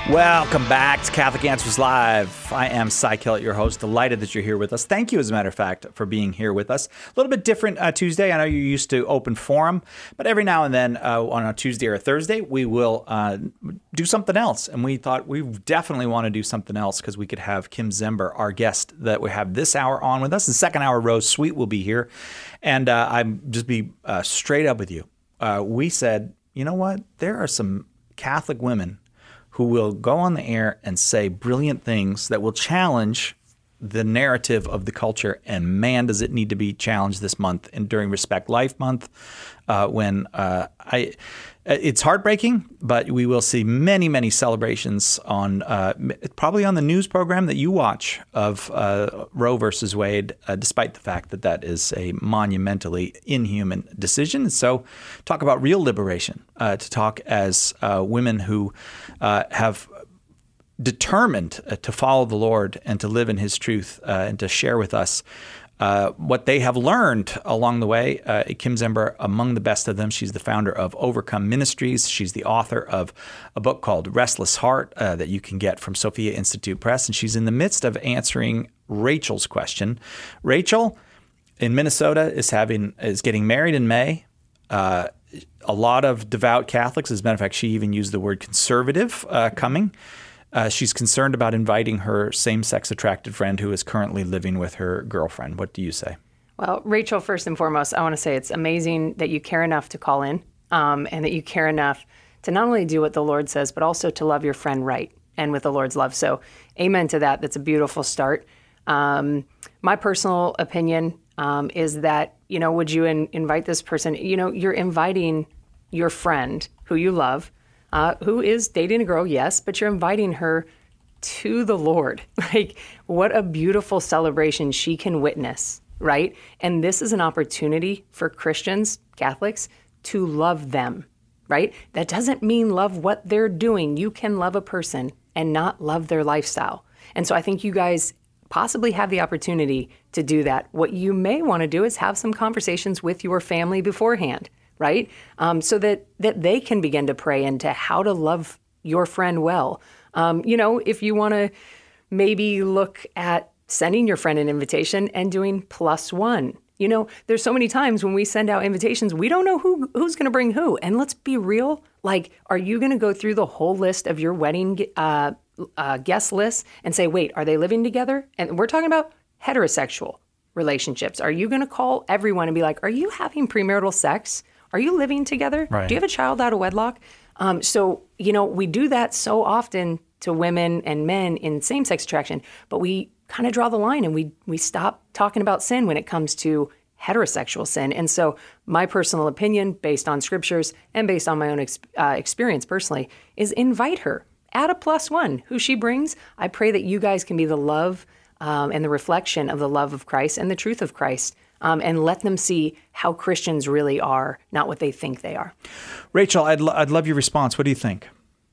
Welcome back to Catholic Answers Live. I am Cy Kellett, your host. Delighted that you're here with us. Thank you, as a matter of fact, for being here with us. A little bit different uh, Tuesday. I know you're used to open forum, but every now and then uh, on a Tuesday or a Thursday, we will uh, do something else. And we thought we definitely want to do something else because we could have Kim Zember, our guest that we have this hour, on with us. The second hour, Rose Sweet will be here. And uh, I'm just be uh, straight up with you. Uh, we said, you know what? There are some Catholic women who will go on the air and say brilliant things that will challenge the narrative of the culture. And man, does it need to be challenged this month and during Respect Life Month, uh, when uh, I, it's heartbreaking, but we will see many, many celebrations on uh, probably on the news program that you watch of uh, Roe versus Wade, uh, despite the fact that that is a monumentally inhuman decision. So talk about real liberation, uh, to talk as uh, women who uh, have determined uh, to follow the Lord and to live in his truth uh, and to share with us uh, what they have learned along the way. Uh, Kim Zember, among the best of them, she's the founder of Overcome Ministries. She's the author of a book called Restless Heart uh, that you can get from Sophia Institute Press. And she's in the midst of answering Rachel's question. Rachel in Minnesota is having is getting married in May. Uh, a lot of devout Catholics, as a matter of fact, she even used the word conservative uh, coming. Uh, she's concerned about inviting her same-sex attracted friend who is currently living with her girlfriend. What do you say? Well, Rachel, first and foremost, I want to say it's amazing that you care enough to call in um, and that you care enough to not only do what the Lord says, but also to love your friend right and with the Lord's love. So amen to that. That's a beautiful start. Um, my personal opinion um, is that, you know, would you in, invite this person? You know, you're inviting your friend who you love, Uh, who is dating a girl, yes, but you're inviting her to the Lord. Like, what a beautiful celebration she can witness, right? And this is an opportunity for Christians, Catholics, to love them, right? That doesn't mean love what they're doing. You can love a person and not love their lifestyle. And so I think you guys possibly have the opportunity to do that. What you may want to do is have some conversations with your family beforehand, right? Um, so that, that they can begin to pray into how to love your friend well. Um, you know, if you want to maybe look at sending your friend an invitation and doing plus one. You know, there's so many times when we send out invitations, we don't know who who's going to bring who. And let's be real. Like, are you going to go through the whole list of your wedding uh, uh, guest list and say, wait, are they living together? And we're talking about heterosexual relationships. Are you going to call everyone and be like, are you having premarital sex? Are you living together? Right. Do you have a child out of wedlock? Um, so, you know, we do that so often to women and men in same-sex attraction, but we kind of draw the line and we we stop talking about sin when it comes to heterosexual sin. And so my personal opinion, based on scriptures and based on my own ex- uh, experience personally, is invite her. Add a plus one. Who she brings, I pray that you guys can be the love um, and the reflection of the love of Christ and the truth of Christ. Um, and let them see how Christians really are, not what they think they are. Rachel, I'd, lo- I'd love your response. What do you think?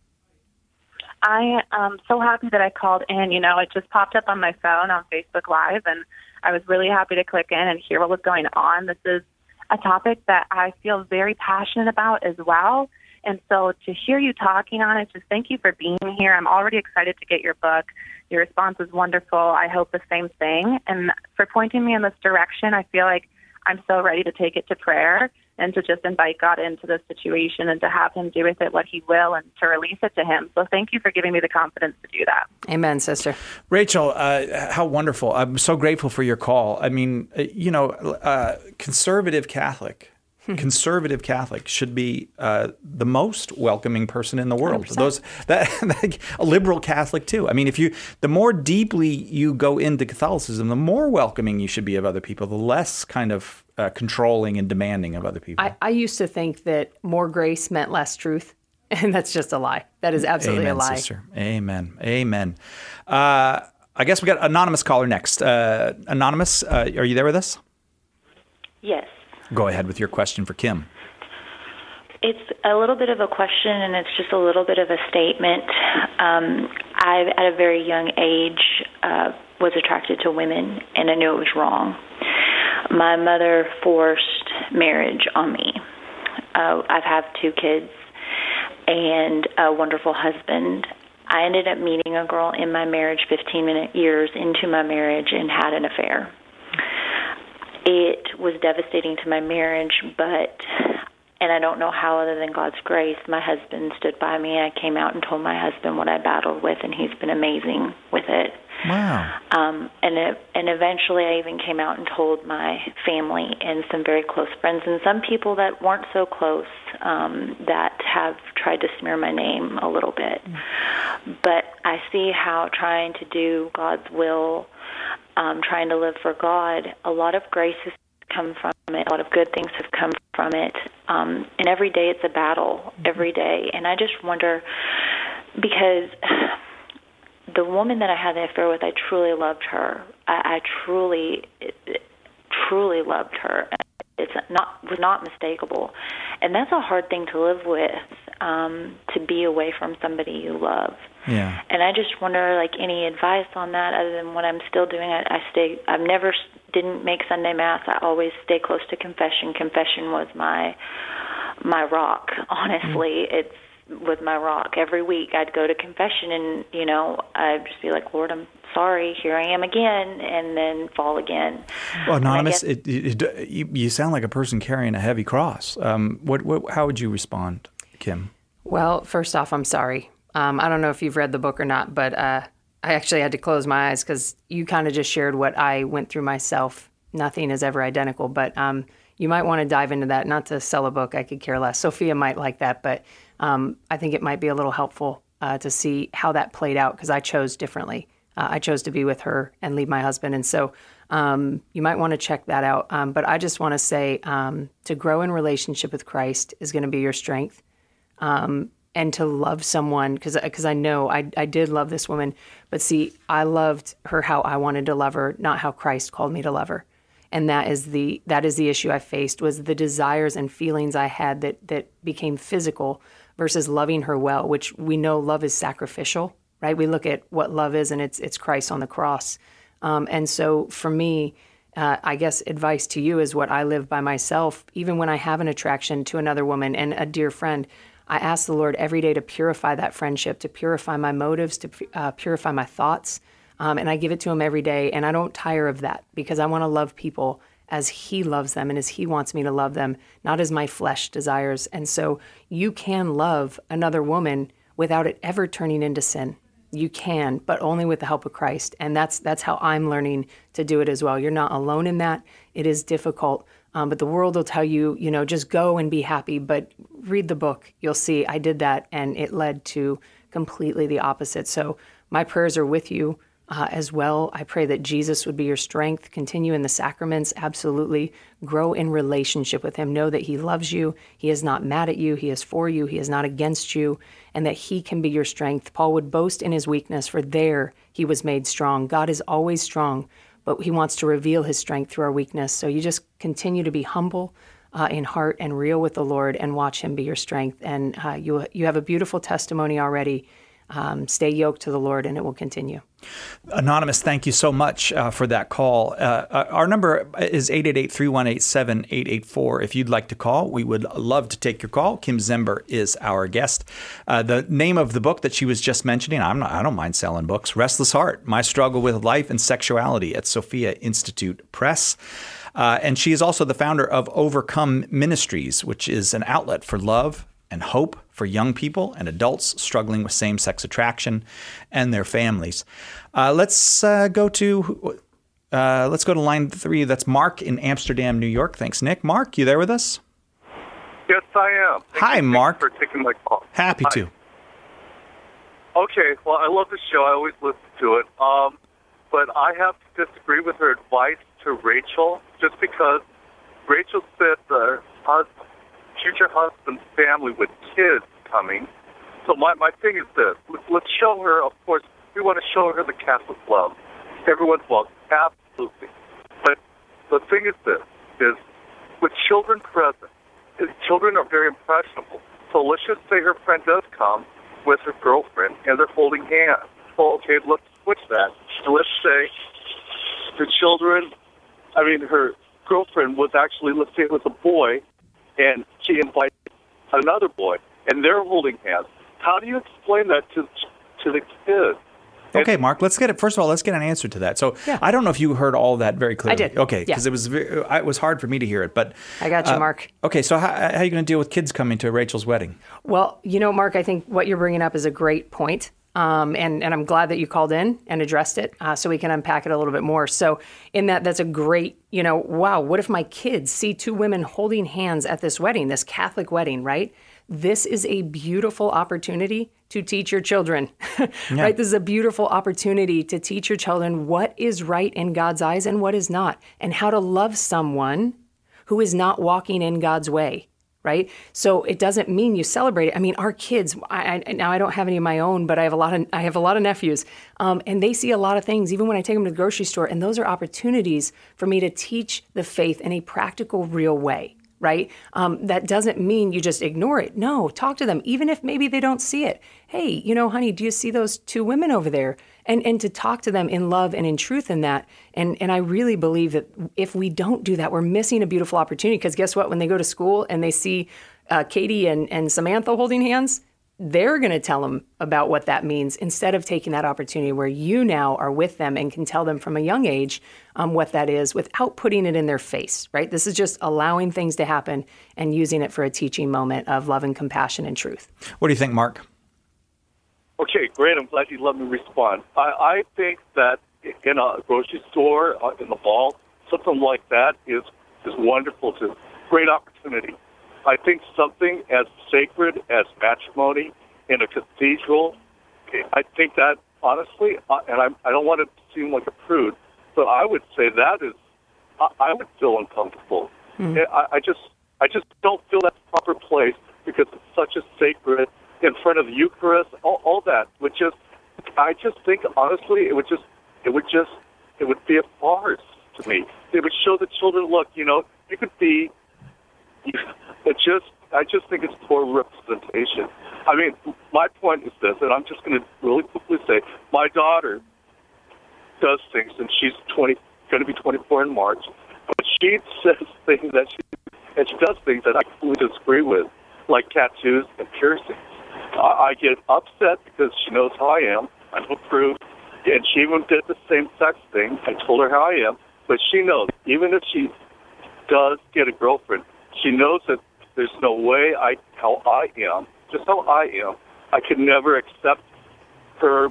I am so happy that I called in. You know, it just popped up on my phone on Facebook Live, and I was really happy to click in and hear what was going on. This is a topic that I feel very passionate about as well. And so to hear you talking on it, just thank you for being here. I'm already excited to get your book. Your response is wonderful. I hope the same thing. And for pointing me in this direction, I feel like I'm so ready to take it to prayer and to just invite God into this situation and to have him do with it what he will and to release it to him. So thank you for giving me the confidence to do that. Amen, sister. Rachel, uh, how wonderful. I'm so grateful for your call. I mean, you know, uh, conservative Catholic, conservative Catholic should be uh, the most welcoming person in the world. one hundred percent. Those that a liberal Catholic too. I mean, if you the more deeply you go into Catholicism, the more welcoming you should be of other people, the less kind of uh, controlling and demanding of other people. I, I used to think that more grace meant less truth, and that's just a lie. That is absolutely Amen, a lie. Sister. Amen. Amen. Uh, I guess we got anonymous caller next. Uh, anonymous, uh, are you there with us? Yes. Go ahead with your question for Kim. It's a little bit of a question, and it's just a little bit of a statement. Um, I, at a very young age, uh, was attracted to women, and I knew it was wrong. My mother forced marriage on me. Uh, I've had two kids and a wonderful husband. I ended up meeting a girl in my marriage fifteen minute years into my marriage and had an affair. It was devastating to my marriage, but, and I don't know how other than God's grace, my husband stood by me. I came out and told my husband what I battled with, and he's been amazing with it. Wow. Um, and it, and eventually I even came out and told my family and some very close friends and some people that weren't so close um, that have tried to smear my name a little bit. Mm. But I see how trying to do God's will, um, trying to live for God, a lot of grace has come from it. A lot of good things have come from it. Um, and every day it's a battle, every day. And I just wonder, because the woman that I had the affair with, I truly loved her. I, I truly, truly loved her. It's not was not mistakable, and that's a hard thing to live with. Um, to be away from somebody you love. Yeah. And I just wonder, like, any advice on that other than what I'm still doing. I, I stay. I've never didn't make Sunday Mass. I always stay close to confession. Confession was my my rock. Honestly, mm-hmm. it's. was my rock. Every week I'd go to confession and, you know, I'd just be like, Lord, I'm sorry, here I am again, and then fall again. Well, Anonymous, guess, it, it, it, you, you sound like a person carrying a heavy cross. Um, what, what, how would you respond, Kim? Well, first off, I'm sorry. Um, I don't know if you've read the book or not, but uh, I actually had to close my eyes because you kind of just shared what I went through myself. Nothing is ever identical, but um, you might want to dive into that. Not to sell a book, I could care less. Sophia might like that, but Um, I think it might be a little helpful uh, to see how that played out because I chose differently. Uh, I chose to be with her and leave my husband. And so um, you might want to check that out. Um, but I just want to say um, to grow in relationship with Christ is going to be your strength. Um, and to love someone, because because I know I, I did love this woman. But see, I loved her how I wanted to love her, not how Christ called me to love her. And that is the that is the issue I faced, was the desires and feelings I had that that became physical versus loving her well, which we know love is sacrificial, right? We look at what love is, and it's it's Christ on the cross. Um, and so for me, uh, I guess advice to you is what I live by myself. Even when I have an attraction to another woman and a dear friend, I ask the Lord every day to purify that friendship, to purify my motives, to uh, purify my thoughts. Um, and I give it to him every day, and I don't tire of that because I want to love people as he loves them and as he wants me to love them, not as my flesh desires. And so you can love another woman without it ever turning into sin. You can, but only with the help of Christ. And that's that's how I'm learning to do it as well. You're not alone in that. It is difficult, um, but the world will tell you, you know, just go and be happy. But read the book. You'll see I did that, and it led to completely the opposite. So my prayers are with you. Uh, as well. I pray that Jesus would be your strength. Continue in the sacraments, absolutely. Grow in relationship with him. Know that he loves you. He is not mad at you. He is for you. He is not against you, and that he can be your strength. Paul would boast in his weakness, for there he was made strong. God is always strong, but he wants to reveal his strength through our weakness. So you just continue to be humble uh, in heart and real with the Lord, and watch him be your strength. And uh, you you have a beautiful testimony already. Um, stay yoked to the Lord, and it will continue. Anonymous, thank you so much uh, for that call. Uh, our number is eight eight eight, three one eight, seven eight eight four. If you'd like to call, we would love to take your call. Kim Zember is our guest. Uh, the name of the book that she was just mentioning, I'm not, I don't mind selling books, Restless Heart, My Struggle with Life and Sexuality at Sophia Institute Press. Uh, and she is also the founder of Overcome Ministries, which is an outlet for love and hope for young people and adults struggling with same-sex attraction and their families. Uh, let's uh, go to uh, let's go to line three. That's Mark in Amsterdam, New York. Thanks, Nick. Mark, you there with us? Yes, I am. Thank Hi, you, Mark. Thanks for taking my call. Happy Hi. to. Okay, well, I love the show. I always listen to it. Um, but I have to disagree with her advice to Rachel, just because Rachel said the husband, future husband's family with kids coming. So my, my thing is this. Let's show her, of course, we want to show her the Catholic love. Everyone's welcome, absolutely. But the thing is this, is with children present, children are very impressionable. So let's just say her friend does come with her girlfriend, and they're holding hands. Well, okay, let's switch that. So let's say the children, I mean, her girlfriend was actually, let's say it was a boy, and she invited another boy, and they're holding hands. How do you explain that to to the kids. Okay, Mark, let's get it. First of all, let's get an answer to that. So Yeah. I don't know if you heard all that very clearly. I did. Okay, Yeah. because it was very, it was hard for me to hear it. But I got you, uh, Mark. Okay, so how, how are you going to deal with kids coming to Rachel's wedding? Well, you know, Mark, I think what you're bringing up is a great point. Um, and, and I'm glad that you called in and addressed it uh, so we can unpack it a little bit more. So in that, that's a great, you know, wow, what if my kids see two women holding hands at this wedding, this Catholic wedding, right? This is a beautiful opportunity to teach your children, right? This is a beautiful opportunity to teach your children what is right in God's eyes and what is not, and how to love someone who is not walking in God's way, right? So it doesn't mean you celebrate it. I mean, our kids, I, I, now I don't have any of my own, but I have a lot of, I have a lot of nephews, um, and they see a lot of things, even when I take them to the grocery store, and those are opportunities for me to teach the faith in a practical, real way. Right? Um, that doesn't mean you just ignore it. No, talk to them, even if maybe they don't see it. Hey, you know, honey, do you see those two women over there? And and to talk to them in love and in truth in that. And and I really believe that if we don't do that, we're missing a beautiful opportunity. Because guess what? When they go to school and they see uh, Katie and, and Samantha holding hands, they're going to tell them about what that means instead of taking that opportunity where you now are with them and can tell them from a young age um, what that is without putting it in their face, right? This is just allowing things to happen and using it for a teaching moment of love and compassion and truth. What do you think, Mark? Okay, great. I'm glad you let me respond. I, I think that in a grocery store, uh, in the mall, something like that is, is wonderful. It's a great opportunity. I think something as sacred as matrimony in a cathedral, I think that, honestly, uh, and I, I don't want to seem like a prude, but I would say that is, I, I would feel uncomfortable. Mm. I, I just I just don't feel that's the proper place because it's such a sacred, in front of the Eucharist, all, all that would just, I just think, honestly, it would just, it would just, it would be a farce to me. It would show the children, look, you know, you could be, it just, I just think it's poor representation. I mean, my point is this, and I'm just going to really quickly say, my daughter does things, and she's twenty, going to be twenty-four in March, but she says things that she, and she does things that I completely disagree with, like tattoos and piercings. I, I get upset because she knows how I am. I'm approved, and she even did the same sex thing. I told her how I am, but she knows, even if she does get a girlfriend, she knows that there's no way I, how I am, just how I am, I could never accept her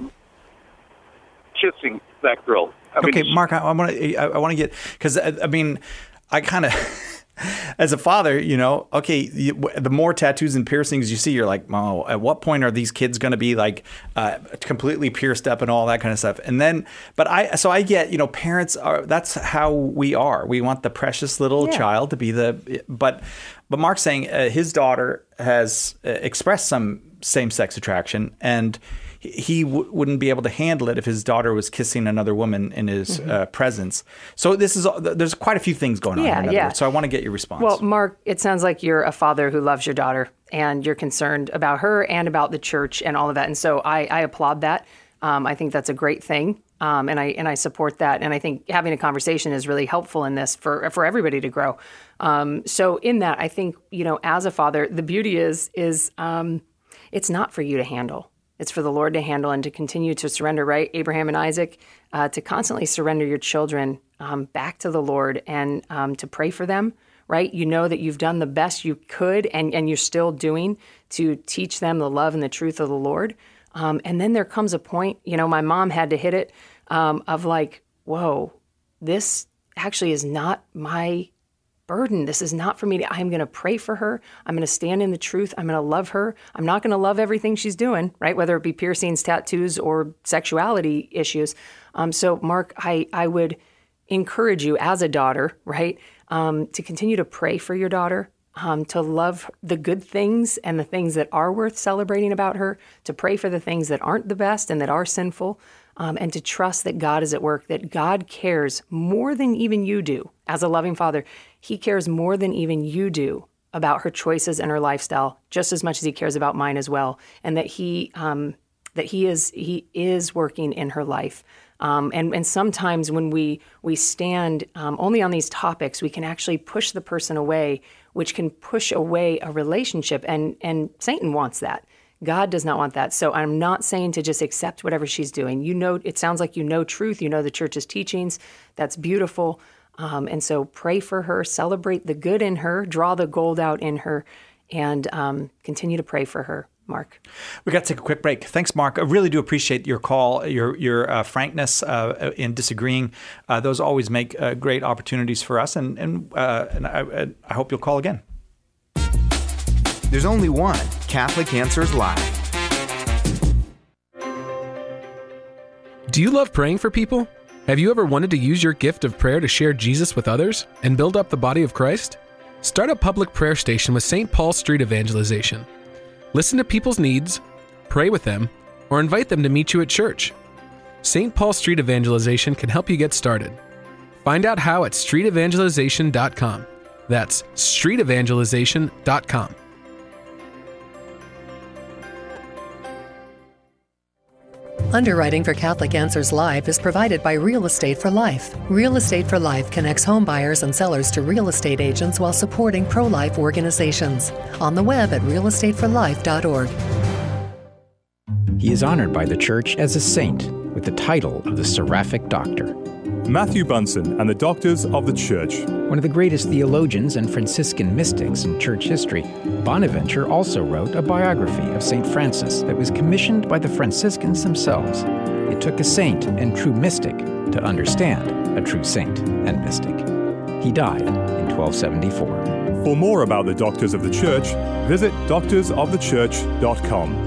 kissing that girl. I mean, okay, Mark, I want to, I, I want to get, because I, I mean, I kind of, as a father, you know, okay, you, the more tattoos and piercings you see, you're like, oh, at what point are these kids going to be like uh, completely pierced up and all that kind of stuff? And then, but I, so I get, you know, parents are, that's how we are. We want the precious little Yeah. child to be the, but, but Mark's saying uh, his daughter has uh, expressed some same-sex attraction, and he w- wouldn't be able to handle it if his daughter was kissing another woman in his Mhm. uh, presence. So this is, there's quite a few things going on. Yeah, here, in other yeah. words. So I want to get your response. Well, Mark, it sounds like you're a father who loves your daughter and you're concerned about her and about the church and all of that. And so I, I applaud that. Um, I think that's a great thing. Um, and I and I support that. And I think having a conversation is really helpful in this for for everybody to grow. Um, so in that, I think, you know, as a father, the beauty is, is um, it's not for you to handle. It's for the Lord to handle and to continue to surrender, right? Abraham and Isaac, uh, to constantly surrender your children um, back to the Lord and um, to pray for them, right? You know that you've done the best you could and, and you're still doing to teach them the love and the truth of the Lord. Um, and then there comes a point, you know, my mom had to hit it um, of like, whoa, this actually is not my burden. This is not for me. To, I'm going to pray for her. I'm going to stand in the truth. I'm going to love her. I'm not going to love everything she's doing, right? Whether it be piercings, tattoos, or sexuality issues. Um, so, Mark, I, I would encourage you as a daughter, right, um, to continue to pray for your daughter, um, to love the good things and the things that are worth celebrating about her, to pray for the things that aren't the best and that are sinful, um, and to trust that God is at work, that God cares more than even you do. As a loving father, he cares more than even you do about her choices and her lifestyle, just as much as he cares about mine as well, and that he um, that he is he is working in her life. Um, and, and sometimes when we we stand um, only on these topics, we can actually push the person away, which can push away a relationship. And and Satan wants that. God does not want that. So I'm not saying to just accept whatever she's doing. You know, it sounds like you know truth. You know the church's teachings. That's beautiful. Um, and so pray for her, celebrate the good in her, draw the gold out in her, and um, continue to pray for her. Mark. We got to take a quick break. Thanks, Mark. I really do appreciate your call, your your uh, frankness uh, in disagreeing. Uh, those always make uh, great opportunities for us, and and, uh, and I, I hope you'll call again. There's only one Catholic Answers Live. Do you love praying for people? Have you ever wanted to use your gift of prayer to share Jesus with others and build up the body of Christ? Start a public prayer station with Saint Paul Street Evangelization. Listen to people's needs, pray with them, or invite them to meet you at church. Saint Paul Street Evangelization can help you get started. Find out how at street evangelization dot com. That's street evangelization dot com. Underwriting for Catholic Answers Live is provided by Real Estate for Life. Real Estate for Life connects home buyers and sellers to real estate agents while supporting pro-life organizations. On the web at real estate for life dot org. He is honored by the Church as a saint with the title of the Seraphic Doctor. Matthew Bunson and the Doctors of the Church. One of the greatest theologians and Franciscan mystics in church history, Bonaventure also wrote a biography of Saint Francis that was commissioned by the Franciscans themselves. It took a saint and true mystic to understand a true saint and mystic. He died in twelve seventy-four. For more about the Doctors of the Church, visit doctors of the church dot com.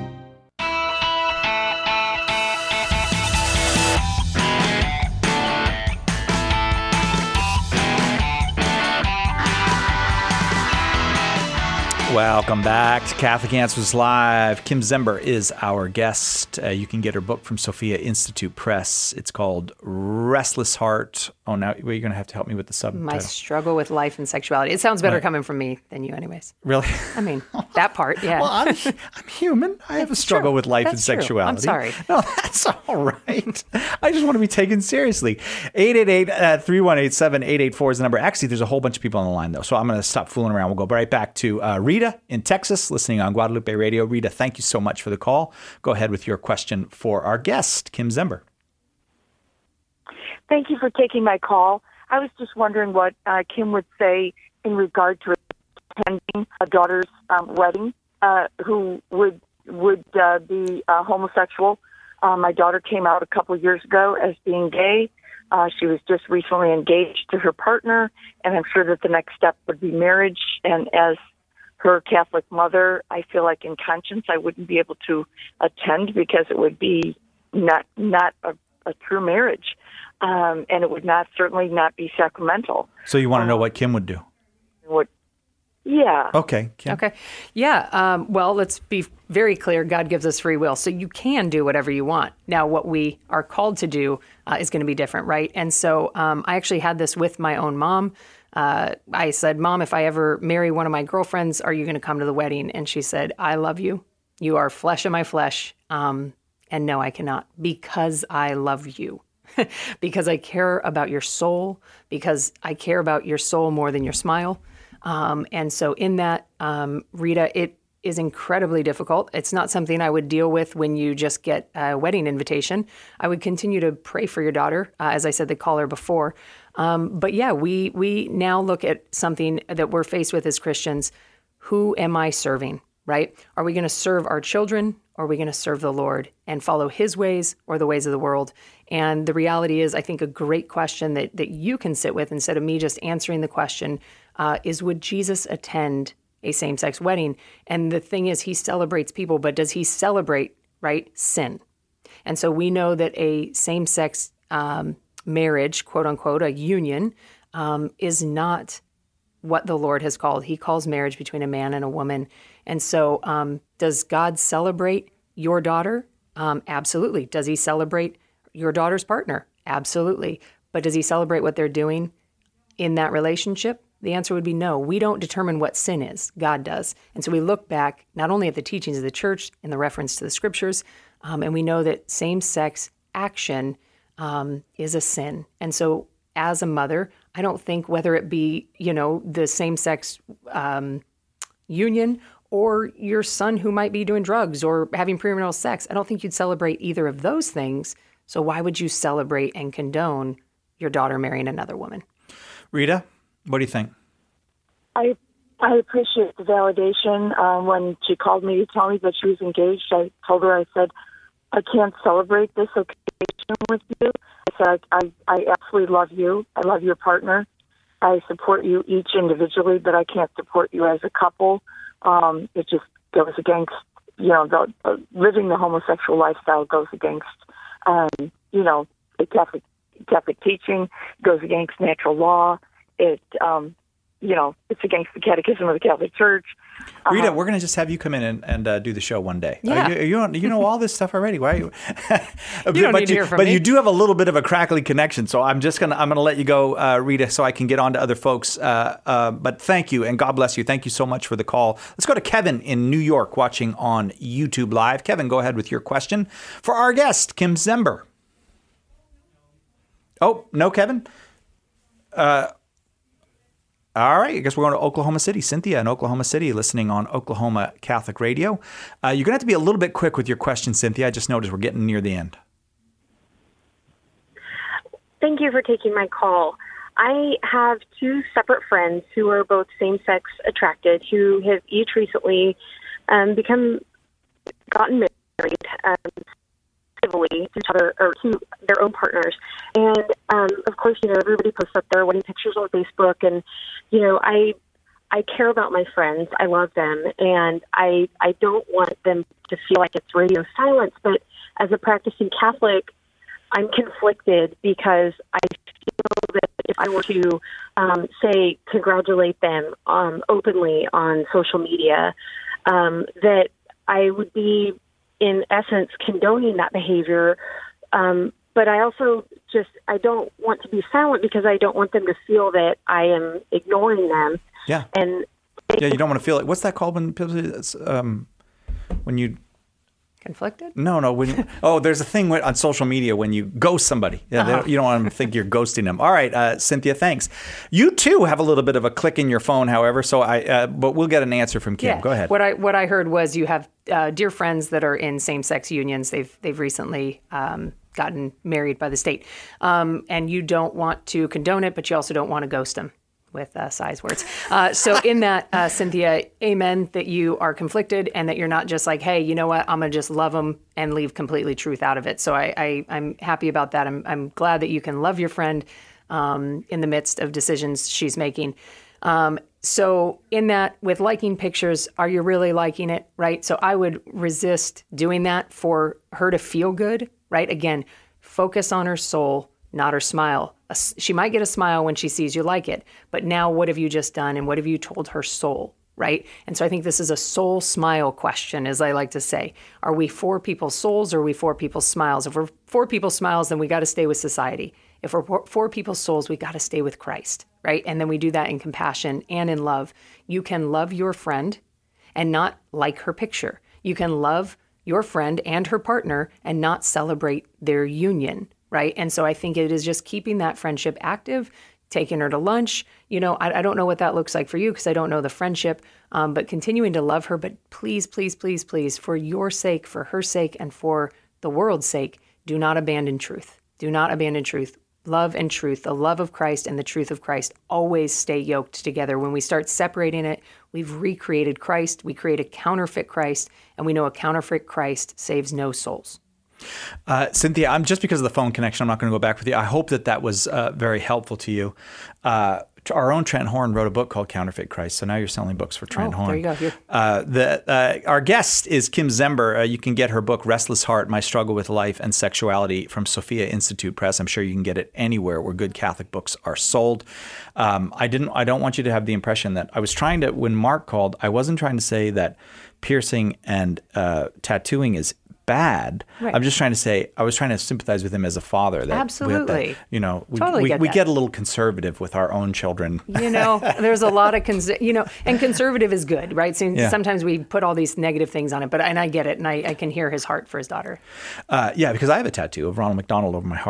Welcome back to Catholic Answers Live. Kim Zember is our guest. Uh, you can get her book from Sophia Institute Press. It's called Restless Heart. Oh, now well, you're going to have to help me with the subtitle. My Struggle with Life and Sexuality. It sounds better right. coming from me than you anyways. Really? I mean, that part, yeah. Well, I'm, I'm human. I have a struggle true. with life that's and true. sexuality. I'm sorry. No, that's all right. I just want to be taken seriously. eight eight eight, three one eight, seven eight eight four is the number. Actually, there's a whole bunch of people on the line, though, so I'm going to stop fooling around. We'll go right back to uh, Rita in Texas, listening on Guadalupe Radio. Rita, thank you so much for the call. Go ahead with your question for our guest, Kim Zember. Thank you for taking my call. I was just wondering what uh, Kim would say in regard to attending a daughter's um, wedding uh, who would would uh, be uh, homosexual. Uh, my daughter came out a couple of years ago as being gay. Uh, she was just recently engaged to her partner, and I'm sure that the next step would be marriage. And as her Catholic mother, I feel like in conscience I wouldn't be able to attend because it would be not not a, a true marriage, um, and it would not certainly not be sacramental. So you want to um, know what Kim would do? What? Yeah. Okay. Kim. Okay. Yeah. Um, well, let's be very clear. God gives us free will, so you can do whatever you want. Now, what we are called to do uh, is going to be different, right? And so um, I actually had this with my own mom. Uh, I said, Mom, if I ever marry one of my girlfriends, are you going to come to the wedding? And she said, I love you. You are flesh of my flesh. Um, and no, I cannot, because I love you, because I care about your soul, because I care about your soul more than your smile. Um, and so in that, um, Rita, it is incredibly difficult. It's not something I would deal with when you just get a wedding invitation. I would continue to pray for your daughter, uh, as I said, the caller before. Um, but yeah, we we now look at something that we're faced with as Christians. Who am I serving, right? Are we going to serve our children, or are we going to serve the Lord and follow his ways or the ways of the world? And the reality is, I think a great question that, that you can sit with instead of me just answering the question uh, is, would Jesus attend a same-sex wedding? And the thing is, he celebrates people, but does he celebrate, right, sin? And so we know that a same-sex um marriage, quote unquote, a union, um, is not what the Lord has called. He calls marriage between a man and a woman. And so um, does God celebrate your daughter? Um, absolutely. Does he celebrate your daughter's partner? Absolutely. But does he celebrate what they're doing in that relationship? The answer would be no. We don't determine what sin is. God does. And so we look back not only at the teachings of the church in the reference to the scriptures, um, and we know that same-sex action Um, is a sin. And so as a mother, I don't think whether it be, you know, the same-sex um, union or your son who might be doing drugs or having premarital sex. I don't think you'd celebrate either of those things. So why would you celebrate and condone your daughter marrying another woman? Rita, what do you think? I I appreciate the validation. Um, when she called me to tell me that she was engaged, I told her, I said, I can't celebrate this occasion with you. I said, I, I absolutely love you. I love your partner. I support you each individually, but I can't support you as a couple. Um, it just goes against, you know, the, uh, living the homosexual lifestyle goes against, um, you know, the Catholic, Catholic teaching, goes against natural law. It, um, you know, it's against the Catechism of the Catholic Church. Rita, Uh, we're going to just have you come in and, and uh, do the show one day. Yeah. Uh, you, you, know, you know all this stuff already. Why are you? You don't but need to you, hear from but me. you do have a little bit of a crackly connection, so I'm just gonna I'm gonna let you go, uh, Rita, so I can get on to other folks. Uh, uh, but thank you and God bless you. Thank you so much for the call. Let's go to Kevin in New York, watching on YouTube Live. Kevin, go ahead with your question for our guest, Kim Zember. Oh no, Kevin. Uh, All right, I guess we're going to Oklahoma City. Cynthia in Oklahoma City, listening on Oklahoma Catholic Radio. Uh, you're going to have to be a little bit quick with your question, Cynthia. I just noticed we're getting near the end. Thank you for taking my call. I have two separate friends who are both same-sex attracted, who have each recently um, become gotten married um, civilly to each other or to their own partners. And um, of course, you know, everybody posts up their wedding pictures on Facebook, and you know, I I care about my friends. I love them, and I I don't want them to feel like it's radio silence. But as a practicing Catholic, I'm conflicted because I feel that if I were to um, say congratulate them um, openly on social media, um, that I would be in essence condoning that behavior. Um, but I also just, I don't want to be silent because I don't want them to feel that I am ignoring them. Yeah. And Yeah, you don't want to feel it. What's that called when um, when you conflicted? No, no. When you, oh, there's a thing on social media when you ghost somebody. Yeah, they Uh-huh. don't, you don't want them to think you're ghosting them. All right, uh, Cynthia, thanks. You too have a little bit of a click in your phone, however. So I, uh, but we'll get an answer from Kim. Yeah. Go ahead. What I what I heard was you have uh, dear friends that are in same-sex unions. They've they've recently um, gotten married by the state, um, and you don't want to condone it, but you also don't want to ghost them with uh, size words. Uh, so in that, uh, Cynthia, amen, that you are conflicted and that you're not just like, hey, you know what, I'm going to just love them and leave completely truth out of it. So I, I, I'm happy about that. I'm, I'm glad that you can love your friend um, in the midst of decisions she's making. Um, so in that, with liking pictures, are you really liking it, right? So I would resist doing that for her to feel good, right? Again, focus on her soul, not her smile. A s- She might get a smile when she sees you like it, but now what have you just done and what have you told her soul, right? And so I think this is a soul smile question, as I like to say. Are we for people's souls or are we for people's smiles? If we're for people's smiles, then we got to stay with society. If we're for- for people's souls, we got to stay with Christ, right? And then we do that in compassion and in love. You can love your friend and not like her picture. You can love your friend and her partner and not celebrate their union, right? And so I think it is just keeping that friendship active, taking her to lunch. You know, I, I don't know what that looks like for you because I don't know the friendship, um, but continuing to love her. But please, please, please, please, for your sake, for her sake, and for the world's sake, do not abandon truth. Do not abandon truth. Love and truth, the love of Christ and the truth of Christ always stay yoked together. When we start separating it, we've recreated Christ. We create a counterfeit Christ, and we know a counterfeit Christ saves no souls. Uh, Cynthia, I'm just because of the phone connection, I'm not going to go back with you. I hope that that was uh, very helpful to you. Uh, our own Trent Horn wrote a book called Counterfeit Christ, so now you're selling books for Trent Oh, Horn. there you go. Here. Uh, the, uh, our guest is Kim Zember. Uh, you can get her book, Restless Heart, My Struggle with Life and Sexuality, from Sophia Institute Press. I'm sure you can get it anywhere where good Catholic books are sold. Um, I didn't. I don't want you to have the impression that I was trying to, when Mark called, I wasn't trying to say that piercing and uh, tattooing is bad. Right. I'm just trying to say, I was trying to sympathize with him as a father. That, Absolutely. That, you know, we, Totally we, get we that. get a little conservative with our own children. You know, there's a lot of, cons- you know, and conservative is good, right? So Yeah. sometimes we put all these negative things on it, but, and I get it, and I, I can hear his heart for his daughter. Uh, yeah, because I have a tattoo of Ronald McDonald over my heart.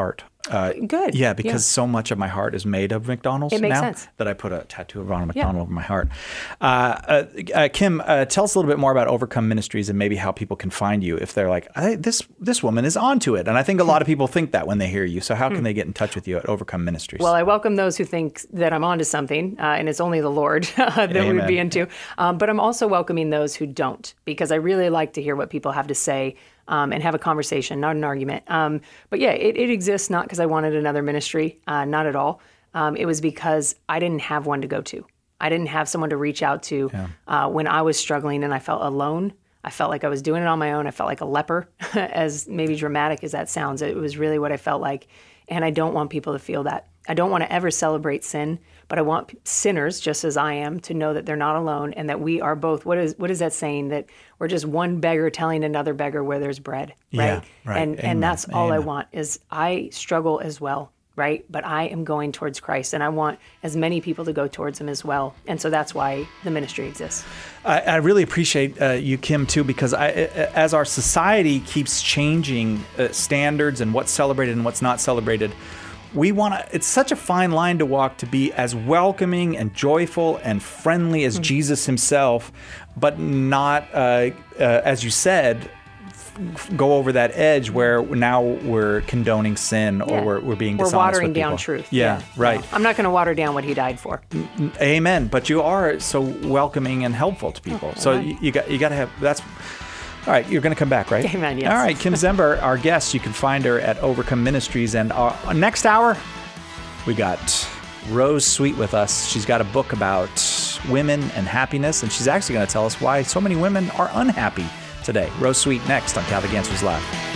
Uh, Good. Yeah, because yeah. so much of my heart is made of McDonald's it makes now sense. that I put a tattoo of Ronald McDonald yeah. over my heart. Uh, uh, uh, Kim, uh, tell us a little bit more about Overcome Ministries and maybe how people can find you if they're like, I, this this woman is onto it. And I think a lot of people think that when they hear you. So how can they get in touch with you at Overcome Ministries? Well, I welcome those who think that I'm onto something, uh, and it's only the Lord that Amen. we would be into. Um, but I'm also welcoming those who don't, because I really like to hear what people have to say. Um, and have a conversation, not an argument. Um, but yeah, it, it exists not because I wanted another ministry, uh, not at all. Um, it was because I didn't have one to go to. I didn't have someone to reach out to Yeah. uh, when I was struggling and I felt alone. I felt like I was doing it on my own. I felt like a leper, as maybe dramatic as that sounds. It was really what I felt like. And I don't want people to feel that. I don't want to ever celebrate sin, but I want sinners, just as I am, to know that they're not alone and that we are both. What is what is that saying? That we're just one beggar telling another beggar where there's bread, right? Yeah, right. And Amen. and that's all I Amen. want. Is I struggle as well, right? But I am going towards Christ, and I want as many people to go towards Him as well. And so that's why the ministry exists. I, I really appreciate uh, you, Kim, too, because I, as our society keeps changing uh, standards and what's celebrated and what's not celebrated, we want to, it's such a fine line to walk to be as welcoming and joyful and friendly as mm-hmm. Jesus himself, but not, uh, uh, as you said, f- go over that edge where now we're condoning sin or Yeah. we're, we're being We're dishonest watering with down people. truth. Yeah, Yeah. right. No, I'm not going to water down what He died for. Amen. But you are so welcoming and helpful to people. Oh, so amen. you, you got you got to have that's. All right, you're going to come back, right? Amen, yes. All right, Kim Zember, our guest. You can find her at Overcome Ministries. And our, our next hour, we got Rose Sweet with us. She's got a book about women and happiness, and she's actually going to tell us why so many women are unhappy today. Rose Sweet next on Catholic Answers Live.